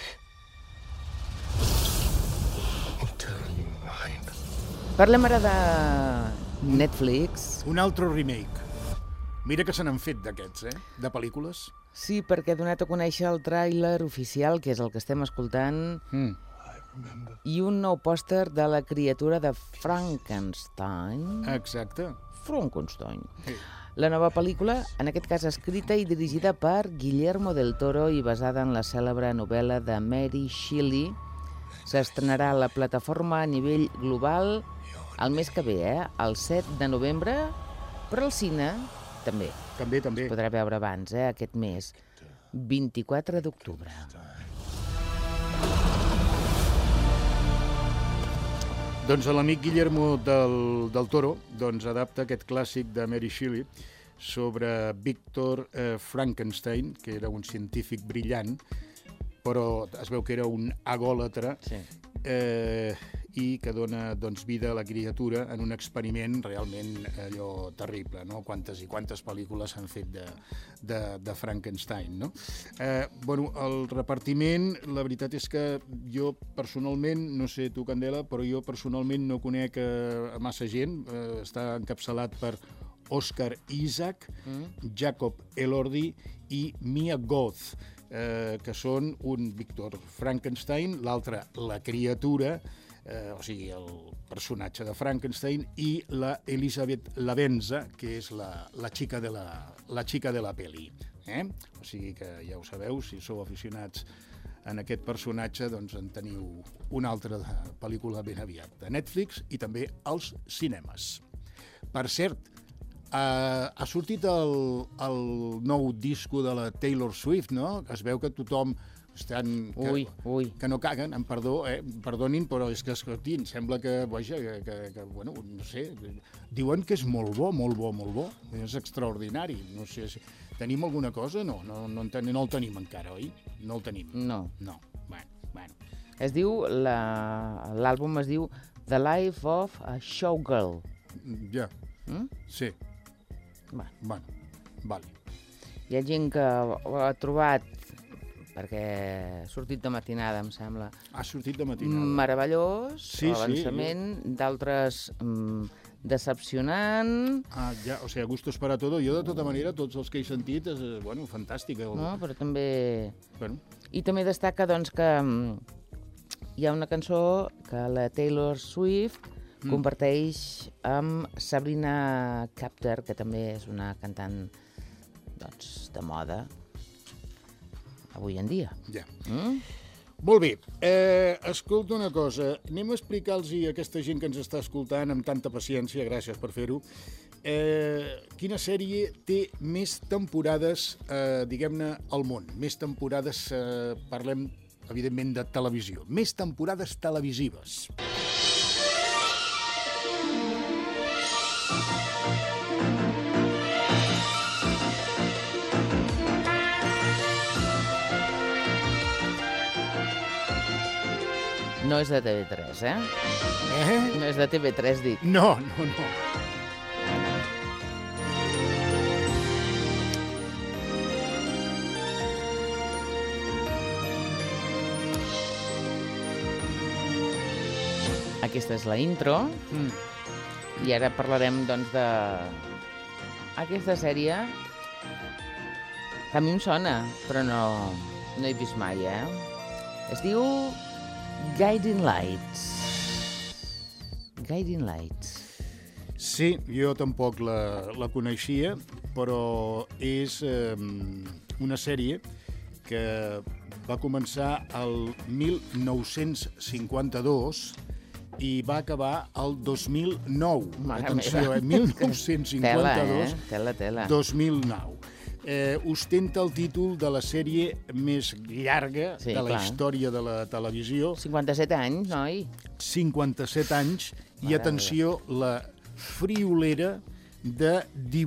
[SPEAKER 10] will tell you mine.
[SPEAKER 2] Parlem ara de Netflix.
[SPEAKER 3] Un altre remake. Mira que se n'han fet d'aquests, de pel·lícules.
[SPEAKER 2] Sí, perquè ha donat a conèixer el tràiler oficial, que és el que estem escoltant, i un nou pòster de la criatura de Frankenstein.
[SPEAKER 3] Exacte.
[SPEAKER 2] Frankenstein.
[SPEAKER 3] Sí.
[SPEAKER 2] La nova pel·lícula, en aquest cas escrita i dirigida per Guillermo del Toro i basada en la cèlebre novel·la de Mary Shelley, s'estrenarà a la plataforma a nivell global el mes que ve, el 7 de novembre, però al cine també.
[SPEAKER 3] També.
[SPEAKER 2] Es podrà veure abans, aquest mes, 24 d'octubre.
[SPEAKER 3] Doncs l'amic Guillermo del Toro adapta aquest clàssic de Mary Shelley sobre Victor Frankenstein, que era un científic brillant, però es veu que era un agòlatra,
[SPEAKER 2] Sí.
[SPEAKER 3] I que dona vida a la criatura en un experiment realment allò terrible, no? Quantes i quantes pel·lícules s'han fet de Frankenstein, no? El repartiment, la veritat és que jo personalment, no sé tu, Candela, però jo personalment no conec massa gent. Està encapçalat per Oscar Isaac, Jacob Elordi i Mia Goth, que són un Victor Frankenstein, l'altre la criatura, o sigui, el personatge de Frankenstein, i la Elisabeth Lavenza, que és la xica de la peli. O sigui que ja ho sabeu, si sou aficionats en aquest personatge, doncs en teniu una altra pel·lícula ben aviat, a Netflix i també als cinemes. Per cert, ha sortit el nou disco de la Taylor Swift, no? Es veu que tothom estan... Que no caguen, perdonin, però és que, escolti, em sembla que, bueno, no sé, diuen que és molt bo, és extraordinari, no sé, tenim alguna cosa? No el tenim encara, oi? No el tenim.
[SPEAKER 2] No.
[SPEAKER 3] Bueno.
[SPEAKER 2] Es diu, l'àlbum es diu The Life of a Showgirl.
[SPEAKER 3] Ja, sí.
[SPEAKER 2] Bueno,
[SPEAKER 3] vale.
[SPEAKER 2] Hi ha gent que ho ha trobat, perquè ha sortit de matinada, em sembla.
[SPEAKER 3] Ha sortit de matinada.
[SPEAKER 2] Meravellós, l'avançament, d'altres decepcionant.
[SPEAKER 3] Ja, o sigui, gustos para todo. Jo, de tota manera, tots els que he sentit, fantàstic.
[SPEAKER 2] No, però també...
[SPEAKER 3] Bueno.
[SPEAKER 2] I també destaca, doncs, que hi ha una cançó que la Taylor Swift comparteix amb Sabrina Carpenter, que també és una cantant, doncs, de moda avui en dia.
[SPEAKER 3] Ja. Molt bé. Escolta una cosa. Anem a explicar-los a aquesta gent que ens està escoltant amb tanta paciència, gràcies per fer-ho, quina sèrie té més temporades, diguem-ne, al món. Més temporades, parlem, evidentment, de televisió. Més temporades televisives.
[SPEAKER 2] No és de TV3, No és de TV3, dic.
[SPEAKER 3] No.
[SPEAKER 2] Aquesta és la intro. I ara parlarem, doncs, de aquesta sèrie que a mi em sona, però no he vist mai, Es diu Guiding Lights. Guiding Lights.
[SPEAKER 3] Sí, jo tampoc la coneixia, però és una sèrie que va començar el 1952 i va acabar el 2009. Atenció, 1952,
[SPEAKER 2] Tela.
[SPEAKER 3] 2009. Ostenta el títol de la sèrie més llarga de la història de la televisió.
[SPEAKER 2] 57 anys, noi.
[SPEAKER 3] 57 anys. I, atenció, la friolera de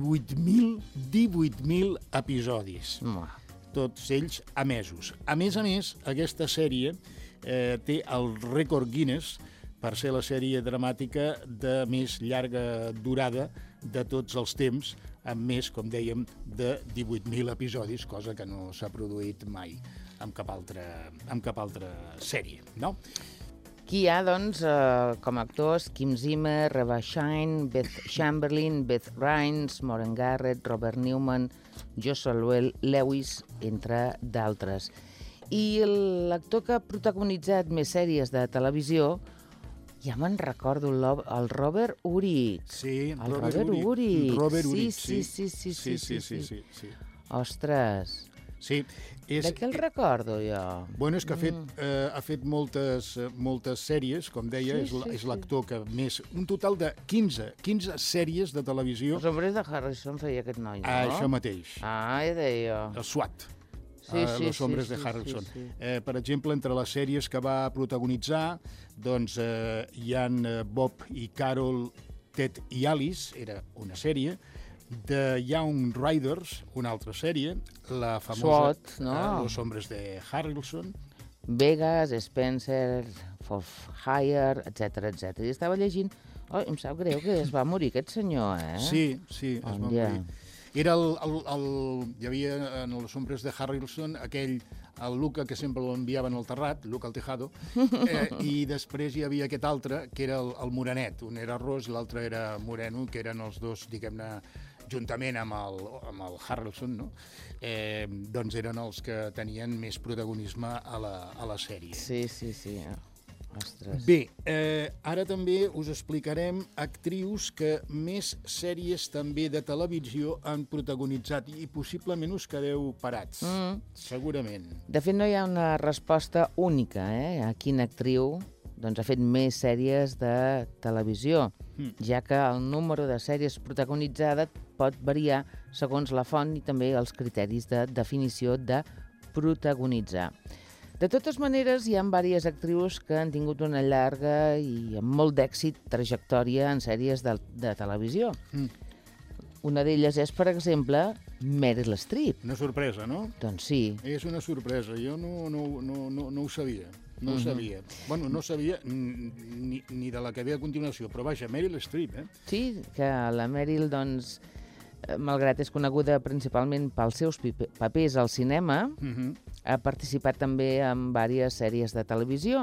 [SPEAKER 3] 18.000 episodis. Tots ells emesos. A més, aquesta sèrie té el rècord Guinness per ser la sèrie dramàtica de més llarga durada de tots els temps, amb més, com dèiem, de 18.000 episodis, cosa que no s'ha produït mai amb cap altra sèrie, no?
[SPEAKER 2] Qui hi ha, doncs, com a actors, Kim Zimmer, Reva Shine, Beth Chamberlain, Beth Raines, Maureen Garrett, Robert Newman, Joshua Lewis, entre d'altres. I l'actor que ha protagonitzat més sèries de televisió, ja me'n recordo, el Robert Urich.
[SPEAKER 3] Sí,
[SPEAKER 2] el Robert Urich.
[SPEAKER 3] Robert Urich,
[SPEAKER 2] sí. Ostres.
[SPEAKER 3] Sí.
[SPEAKER 2] De què el recordo, jo?
[SPEAKER 3] Bueno, és que ha fet moltes sèries, com deia, és l'actor que més... Un total de 15 sèries de televisió.
[SPEAKER 2] Els hombres de Harrison feia aquest noi, no?
[SPEAKER 3] Això mateix.
[SPEAKER 2] Ah, ja deia.
[SPEAKER 3] El SWAT.
[SPEAKER 2] Los
[SPEAKER 3] hombres de Harrison. Per exemple, entre les sèries que va protagonitzar, doncs hi ha Bob i Carol, Ted i Alice, era una sèrie, de Young Riders, una altra sèrie, la famosa
[SPEAKER 2] SWAT, no?
[SPEAKER 3] Los hombres de Harrison,
[SPEAKER 2] Vegas, Spencer, For Hire, etc. I estava llegint... Oh, em sap greu que es va morir aquest senyor, eh?
[SPEAKER 3] Sí, es va morir. Era hi havia en els hombres de Harrison el Luca, que sempre l'enviaven al terrat, Luca al tejado, i després hi havia aquest altre, que era el morenet. Un era ros i l'altre era moreno, que eren els dos, diguem-ne, juntament amb el Harrelson, no? Doncs eren els que tenien més protagonisme a la sèrie.
[SPEAKER 2] Sí. Ostres.
[SPEAKER 3] Bé, ara també us explicarem actrius que més sèries també de televisió han protagonitzat i possiblement us quedeu parats, segurament.
[SPEAKER 2] De fet, no hi ha una resposta única, a quina actriu ha fet més sèries de televisió, ja que el número de sèries protagonitzades pot variar segons la font i també els criteris de definició de protagonitzar. De totes maneres, hi ha diverses actrius que han tingut una llarga i amb molt d'èxit trajectòria en sèries de televisió. Una d'elles és, per exemple, Meryl Streep.
[SPEAKER 3] Una sorpresa, no?
[SPEAKER 2] Doncs sí.
[SPEAKER 3] És una sorpresa. Jo no ho sabia. No ho sabia. Bueno, no sabia ni de la que ve a continuació, però vaja, Meryl Streep,
[SPEAKER 2] Sí, que la Meryl, doncs, malgrat és coneguda principalment pels seus papers al cinema, ha participat també en diverses sèries de televisió.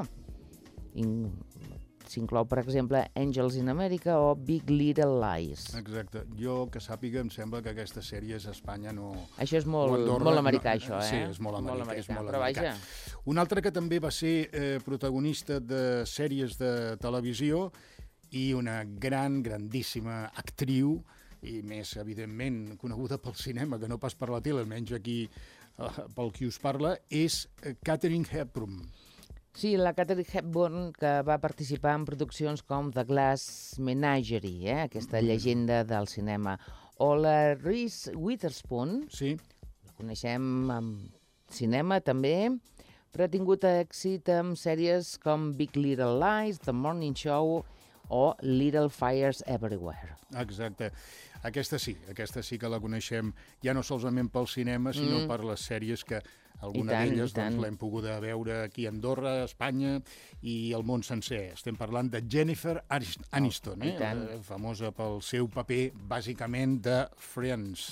[SPEAKER 2] S'inclou, per exemple, Angels in America o Big Little Lies.
[SPEAKER 3] Exacte. Jo, que sàpiga, em sembla que aquestes sèries a Espanya no...
[SPEAKER 2] Això és molt americà, això,
[SPEAKER 3] Sí, és molt americà.
[SPEAKER 2] Però vaja...
[SPEAKER 3] Un altre que també va ser protagonista de sèries de televisió i una grandíssima actriu, i més, evidentment, coneguda pel cinema, que no pas per la tele, almenys aquí pel qui us parla, és Katharine Hepburn.
[SPEAKER 2] Sí, la Katharine Hepburn, que va participar en produccions com The Glass Menagerie, aquesta llegenda del cinema, o la Reese Witherspoon, la coneixem en cinema també, però ha tingut èxit en sèries com Big Little Lies, The Morning Show o Little Fires Everywhere.
[SPEAKER 3] Exacte. Aquesta sí que la coneixem ja no solament pel cinema, sinó per les sèries que alguna d'elles l'hem pogut veure aquí a Andorra, a Espanya i al món sencer. Estem parlant de Jennifer Aniston, famosa pel seu paper, bàsicament, de Friends.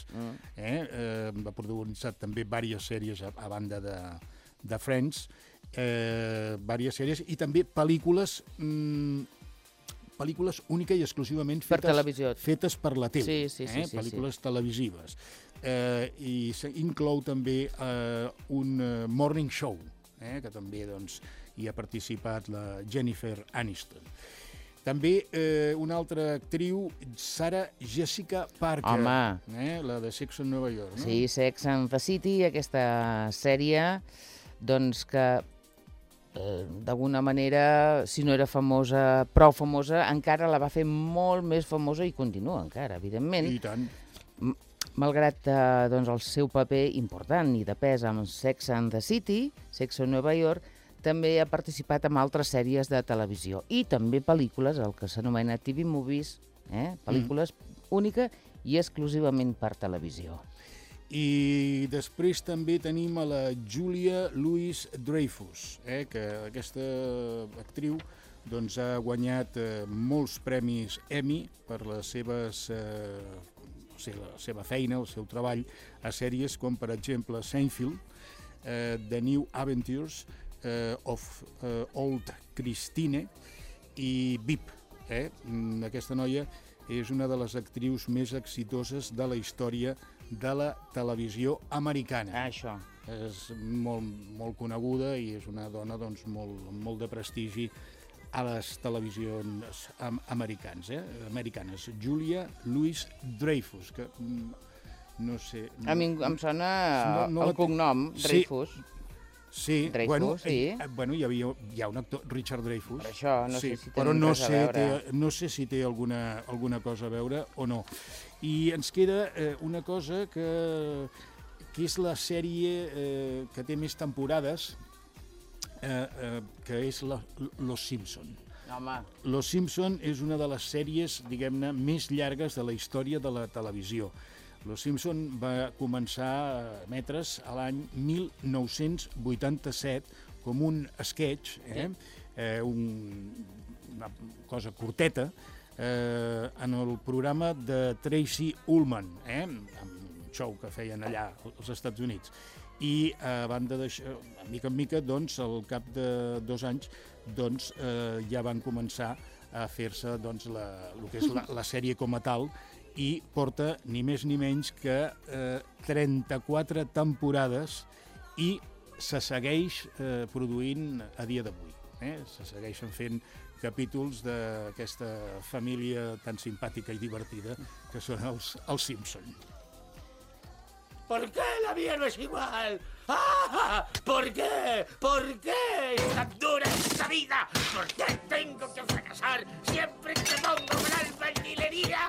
[SPEAKER 3] Va protagonitzar també diverses sèries a banda de Friends, diverses sèries, i també pel·lícules única i exclusivament fetes per la tele, pel·lícules televisives. I inclou també un morning show, que també hi ha participat la Jennifer Aniston. També una altra actriu, Sarah Jessica Parker, la de Sex and New York.
[SPEAKER 2] Sí, Sex and the City, aquesta sèrie, doncs que d'alguna manera, si no era prou famosa, encara la va fer molt més famosa i continua encara, evidentment.
[SPEAKER 3] I tant.
[SPEAKER 2] Malgrat el seu paper important i de pes amb Sex and the City, Sex and New York, també ha participat en altres sèries de televisió i també pel·lícules, el que s'anomena TV movies, pel·lícules única i exclusivament per televisió.
[SPEAKER 3] I després també tenim a la Julia Louis-Dreyfus, que aquesta actriu ha guanyat molts premis Emmy per la seva feina, el seu treball a sèries com, per exemple, Seinfeld, The New Adventures of Old Christine i VIP. Aquesta noia és una de les actrius més exitoses de la història de la televisió americana.
[SPEAKER 2] Això.
[SPEAKER 3] És molt coneguda i és una dona doncs, molt de prestigi a les televisions americanes. Julia Louis-Dreyfus, que no sé...
[SPEAKER 2] A mi em sona el cognom, Dreyfus.
[SPEAKER 3] Sí,
[SPEAKER 2] Dreyfus, sí.
[SPEAKER 3] Bueno, hi ha un actor, Richard Dreyfus.
[SPEAKER 2] Per això, no sé si té
[SPEAKER 3] però
[SPEAKER 2] res a veure.
[SPEAKER 3] No sé si té alguna cosa a veure o no. I ens queda una cosa que és la sèrie que té més temporades, que és Los Simpson.
[SPEAKER 2] Home.
[SPEAKER 3] Los Simpson és una de les sèries, diguem-ne, més llargues de la història de la televisió. Los Simpson va començar a emetre's a l'any 1987 com un sketch, una cosa curteta, en el programa de Tracy Ullman, un show que feien allà als Estats Units. I a banda d'això, mica en mica, doncs, al cap de 2 anys, doncs, ja van començar a fer-se doncs, el que és la sèrie com a tal, i porta ni més ni menys que 34 temporades i se segueix produint a dia d'avui. Se segueixen fent capítols d'aquesta família tan simpàtica i divertida que són els Simpson.
[SPEAKER 8] ¿Por qué la vida no es igual? ¡Ah! ¿Por qué? ¿Por qué es tan dura esta vida? ¿Por qué tengo que fracasar siempre que pongo con albañilería?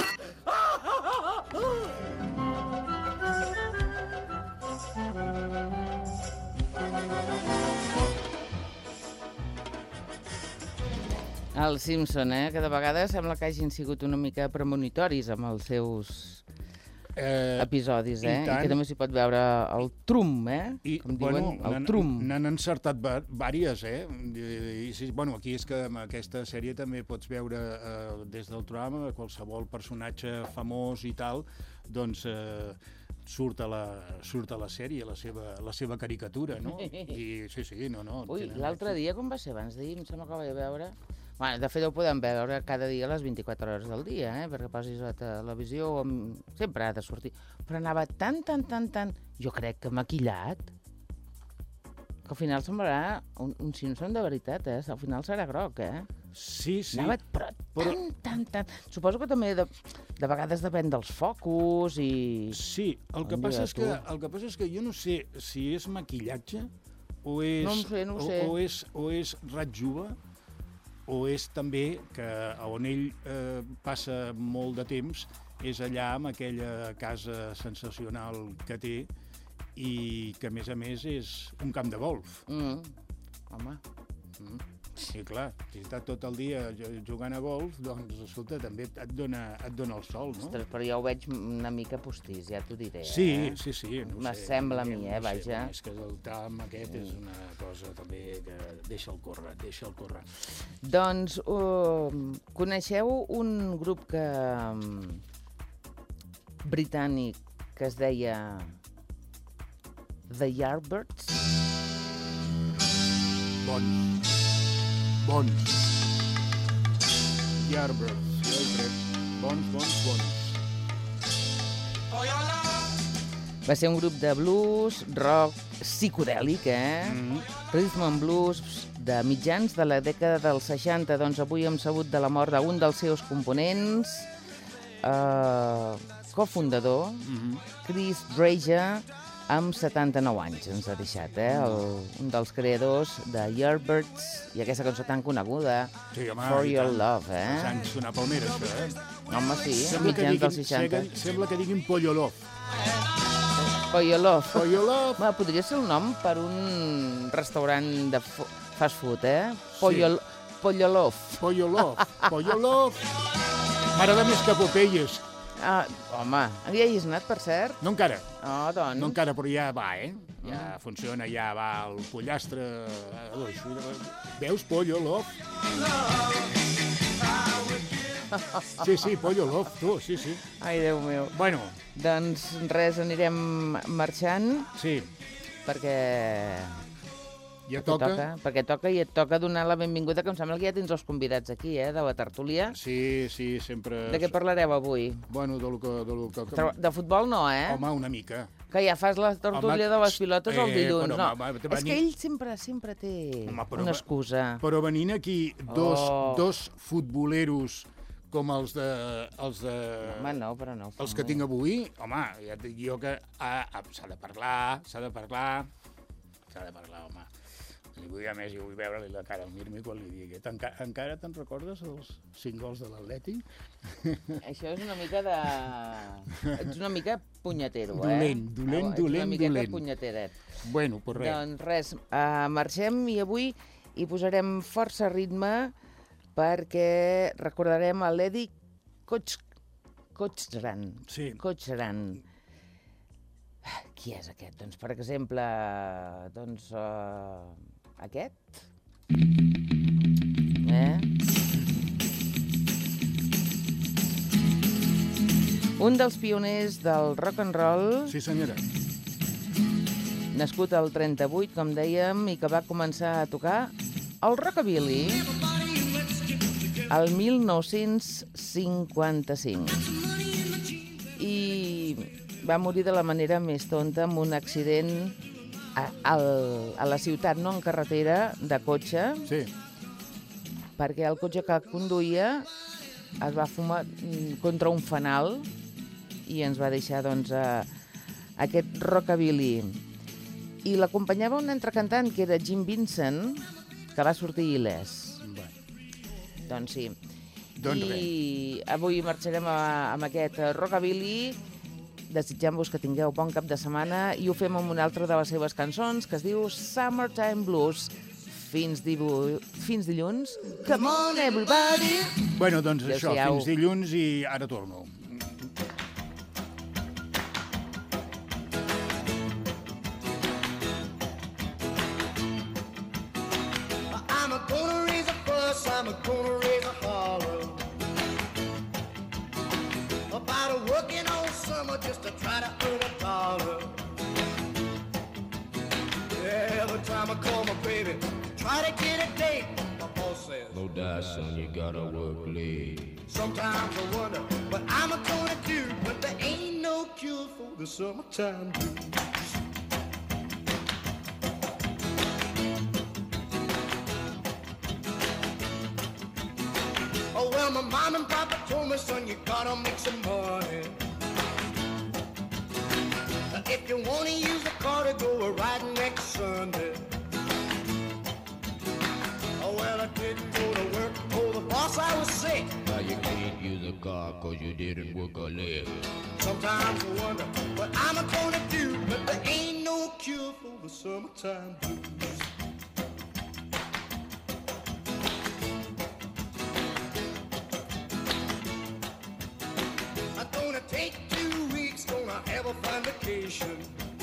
[SPEAKER 2] Els Simpson, que de vegades sembla que hagin sigut una mica premonitoris amb els seus episodis, i que també s'hi pot veure el Trump, com diuen, el Trump.
[SPEAKER 3] N'han encertat vàries, I sí, bueno, aquí és que amb aquesta sèrie també pots veure des del Trump qualsevol personatge famós i tal, doncs surt a la sèrie, la seva caricatura, no? I sí, no.
[SPEAKER 2] Ui, l'altre dia, com va ser? Abans d'ahir, em sembla que vaig veure... Bueno, de fet, ho podem veure cada dia a les 24 hores del dia, perquè posis a la televisió, sempre ha de sortir. Però anava tan, jo crec que maquillat, que al final semblarà un Simpson de veritat, al final serà groc,
[SPEAKER 3] Sí.
[SPEAKER 2] Anava, però tan... Suposo que també de vegades depèn dels focus i...
[SPEAKER 3] Sí, el que passa és que jo no sé si és maquillatge o és...
[SPEAKER 2] No ho sé.
[SPEAKER 3] O és raig jove, o és també que on ell passa molt de temps és allà amb aquella casa sensacional que té i que, a més és un camp de golf.
[SPEAKER 2] Home.
[SPEAKER 3] I clar, si està tot el dia jugant a golf, doncs, escolta, també et dona el sol, no?
[SPEAKER 2] Ostres, però jo ho veig una mica postís, ja t'ho diré.
[SPEAKER 3] Sí.
[SPEAKER 2] M'assembla a mi, vaja.
[SPEAKER 3] És que el tram aquest és una cosa també que deixa'l córrer.
[SPEAKER 2] Doncs coneixeu un grup britànic que es deia The Yardbirds?
[SPEAKER 3] Bons. Yardbirds, ja ho crec. Bons.
[SPEAKER 2] Va ser un grup de blues, rock psicodèlic, Rhythm and blues de mitjans de la dècada dels 60. Doncs avui hem sabut de la mort d'un dels seus components, cofundador, Chris Dreja, amb 79 anys ens ha deixat, un dels creadors de Yardbirds i aquesta cançó tan coneguda, For Your Love,
[SPEAKER 3] Sant sonar palmera, això,
[SPEAKER 2] Home, sí, mitjans dels 60.
[SPEAKER 3] Sembla que diguin Pollo Love.
[SPEAKER 2] Pollo Love. Podria ser el nom per un restaurant de fast food, Pollo Love.
[SPEAKER 3] M'agrada més que Popeyes.
[SPEAKER 2] Home, ja hi has anat, per cert?
[SPEAKER 3] No encara.
[SPEAKER 2] Doncs.
[SPEAKER 3] No encara, però ja va, Ja funciona, ja va el pollastre. Veus, Pollo Love? Sí, Pollo Love, tu, sí.
[SPEAKER 2] Ai, Déu meu.
[SPEAKER 3] Bueno.
[SPEAKER 2] Doncs res, anirem marxant.
[SPEAKER 3] Sí.
[SPEAKER 2] Perquè
[SPEAKER 3] Ja toca.
[SPEAKER 2] Perquè toca i et toca donar la benvinguda, que em sembla que ja tens els convidats aquí, de la tertúlia.
[SPEAKER 3] Sí, sempre...
[SPEAKER 2] De què parlareu avui?
[SPEAKER 3] Bueno, de lo que...
[SPEAKER 2] De futbol no,
[SPEAKER 3] Home, una mica.
[SPEAKER 2] Que ja fas la tertúlia de les pilotes el dilluns, no? És que ell sempre té una excusa.
[SPEAKER 3] Però venint aquí dos futboleros com els
[SPEAKER 2] Home, no, però no.
[SPEAKER 3] Els que tinc avui, home, ja et dic jo que s'ha de parlar, home. Li vull veure-li la cara al Mirmi quan li digui encara te'n recordes els 5 gols de l'Atlètic?
[SPEAKER 2] Això és una mica de... Ets una mica punyetero,
[SPEAKER 3] Dolent.
[SPEAKER 2] Ets una miqueta punyeteret.
[SPEAKER 3] Bueno, pues res.
[SPEAKER 2] Doncs res, marxem i avui hi posarem força ritme perquè recordarem l'Edi Kochran.
[SPEAKER 3] Sí.
[SPEAKER 2] Kochran. Qui és aquest? Doncs, per exemple, aquest? Un dels pioners del rock and roll.
[SPEAKER 3] Sí, senyora.
[SPEAKER 2] Nascut al 38, com dèiem, i que va començar a tocar el rockabilly el 1955. I va morir de la manera més tonta amb un accident a la ciutat, no en carretera, de cotxe.
[SPEAKER 3] Sí.
[SPEAKER 2] Perquè el cotxe que conduïa es va fumar contra un fanal i ens va deixar, doncs, aquest rockabilly. I l'acompanyava un altre cantant, que era Jim Vincent, que va sortir il·lès. Doncs sí. I avui marxarem amb aquest rockabilly, desitjant-vos que tingueu bon cap de setmana, i ho fem amb una altra de les seves cançons, que es diu Summertime Blues. Fins dilluns. Come on, everybody!
[SPEAKER 3] Bueno, doncs això, fins dilluns i ara torno.
[SPEAKER 8] I'm gonna raise a fuss, I'm gonna raise a holler about a working all summer just to try to earn a dollar. Every time I call my baby, try to get a date, my boss says,
[SPEAKER 11] no die, son, you gotta work late.
[SPEAKER 8] Sometimes I wonder what I'm gonna do, but there ain't no cure for the summertime blues. Oh, well, my mom and papa told me, son, you gotta make some money. If you wanna use a car to go riding next Sunday. Oh, well, I didn't go to work. Oh, the boss, I was sick.
[SPEAKER 11] Now you can't use a car cause you didn't work a leg.
[SPEAKER 8] Sometimes I wonder what I'm gonna do, but there ain't no cure for the summertime blues. I'm gonna take 2 weeks, gonna have a fun vacation.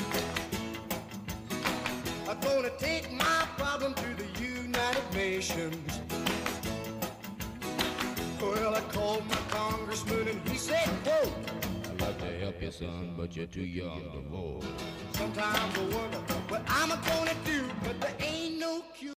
[SPEAKER 8] I'm gonna take my problem to the United Nations. Well, I called my congressman and he said, quote,
[SPEAKER 11] I'd like to help you, son, but you're too young to vote.
[SPEAKER 8] Sometimes I wonder what I'm gonna do, but there ain't